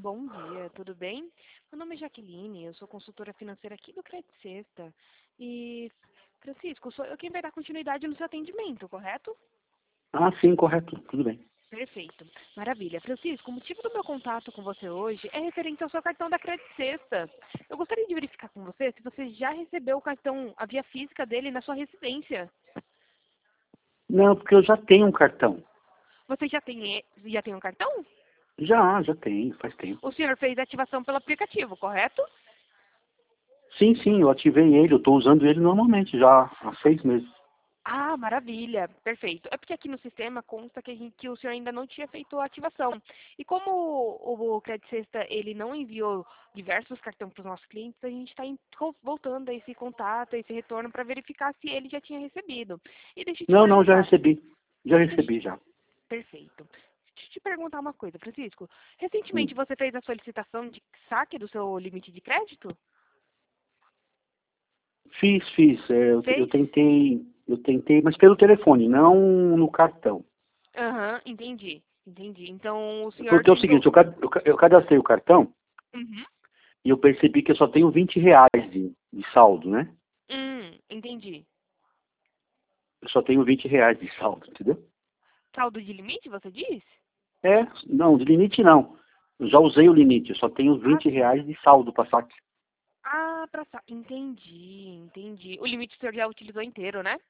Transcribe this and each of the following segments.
Bom dia, tudo bem? Meu nome é Jaqueline, eu sou consultora financeira aqui do Credit Sexta. E, Francisco, sou eu quem vai dar continuidade no seu atendimento, correto? Ah, sim, correto. Tudo bem. Perfeito. Maravilha. Francisco, o motivo do meu contato com você hoje é referente ao seu cartão da Credit Sexta. Eu gostaria de verificar com você se você já recebeu o cartão, a via física dele na sua residência. Não, porque eu já tenho um cartão. Você já tem um cartão? Já tenho, faz tempo. O senhor fez a ativação pelo aplicativo, correto? Sim, eu ativei ele, eu estou usando ele normalmente já há 6 meses. Ah, maravilha, perfeito. É porque aqui no sistema consta que o senhor ainda não tinha feito a ativação. E como o Credit Sexta, ele não enviou diversos cartões para os nossos clientes, a gente está voltando a esse contato, a esse retorno para verificar se ele já tinha recebido. E deixa eu te Não, já perguntar. recebi. Já deixa- recebi, já. Perfeito. Deixa eu te perguntar uma coisa, Francisco. Recentemente Hum. você fez a solicitação de saque do seu limite de crédito? Fiz. Fez? Eu tentei, mas pelo telefone, não no cartão. Aham, entendi. Então o senhor Porque é o seguinte, tentou. eu cadastrei o cartão Uhum. e eu percebi que eu só tenho R$ 20 de saldo, né? Entendi. Eu só tenho R$ 20 de saldo, entendeu? Saldo de limite, você diz? Não, de limite não. Eu já usei o limite, eu só tenho Ah, R$ 20 sim. de saldo para saque. Ah, entendi. O limite o senhor já utilizou inteiro, né?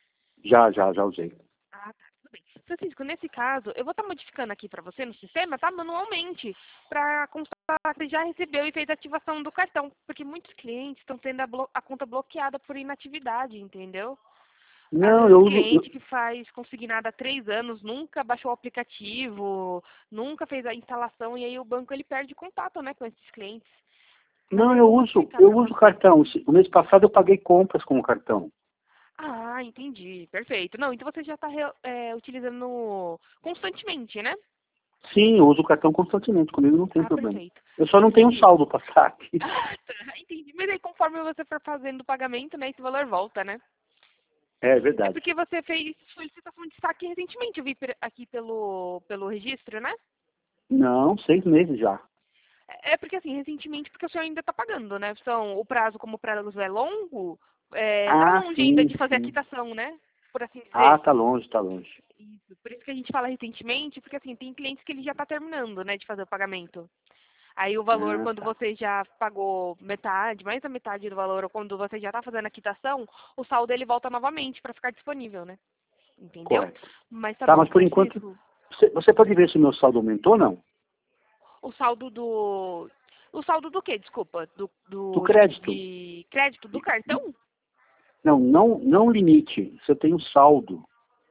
Já usei. Ah, tá, tudo bem. Francisco, nesse caso, eu vou estar modificando aqui para você no sistema, tá? Manualmente, para constar que você já recebeu e fez a ativação do cartão. Porque muitos clientes estão tendo a conta bloqueada por inatividade, entendeu? Às Não, vezes eu uso. cliente que faz consignado há 3 anos, nunca baixou o aplicativo, nunca fez a instalação, e aí o banco ele perde contato, né, com esses clientes. Mas Não, aí eu vou modificar eu para uso o você. cartão. O mês passado eu paguei compras com o cartão. Ah, entendi. Perfeito. Não, então você já está utilizando constantemente, né? Sim, eu uso o cartão constantemente, comigo não tem Ah, problema. perfeito. Eu só não tenho Francisco. saldo para saque. Ah, tá. Entendi. Mas aí conforme você for fazendo o pagamento, né, esse valor volta, né? É É verdade. porque você fez solicitação de saque recentemente, eu vi aqui pelo registro, né? Não, 6 meses já. É porque assim, recentemente, porque o senhor ainda está pagando, né? O prazo, como o prazo é longo, tá Ah, longe ainda sim, de fazer a sim. quitação, né? Por assim Ah, dizer. tá longe, tá longe. Isso. Por isso que a gente fala recentemente, porque assim, tem clientes que ele já está terminando, né, de fazer o pagamento. Aí o valor, Ah, quando tá. você já pagou metade, mais da metade do valor, ou quando você já está fazendo a quitação, o saldo ele volta novamente para ficar disponível, né? Entendeu? Correto. Mas tá Tá, bom, mas por enquanto, Francisco. você pode ver se o meu saldo aumentou ou não? O saldo do. O saldo do quê? Desculpa. Do Do limite crédito. de crédito do cartão? Não limite. Se eu tenho saldo.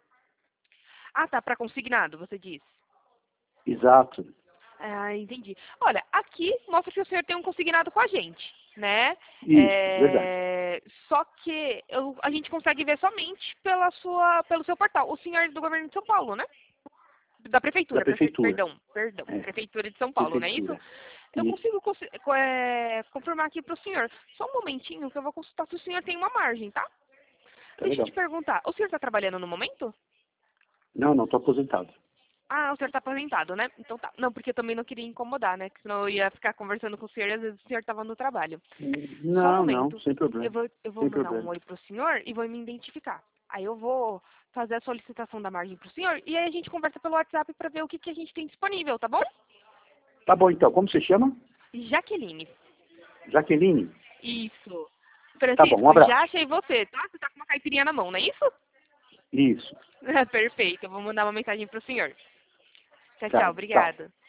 Ah, tá, para consignado, você diz. Exato. Ah, entendi. Olha, aqui mostra que o senhor tem um consignado com a gente, né? Isso, verdade. Só que a gente consegue ver somente pelo seu portal. O senhor é do governo de São Paulo, né? Da Da prefeitura, prefeitura. perdão. É, Prefeitura de São Paulo, não é isso? prefeitura. Eu Isso. consigo confirmar aqui para o senhor. Só um momentinho que eu vou consultar se o senhor tem uma margem, tá? Tá Deixa eu legal. te perguntar, o senhor está trabalhando no momento? Não, tô aposentado. Ah, o senhor está aposentado, né? Então tá. Não, porque eu também não queria incomodar, né? Que senão eu ia ficar conversando com o senhor e às vezes o senhor estava no trabalho. Só um Não, momento. sem problema. Eu vou Sem mandar um problema. oi pro senhor e vou me identificar. Aí eu vou fazer a solicitação da margem pro senhor e aí a gente conversa pelo WhatsApp para ver o que a gente tem disponível, tá bom? Tá bom, então. Como você chama? Jaqueline. Jaqueline? Isso. Tá bom, um Francisco, já abraço. achei você, tá? Você tá com uma caipirinha na mão, não é isso? Isso. Perfeito. Eu vou mandar uma mensagem pro senhor. Tchau, Tá, tchau. obrigada.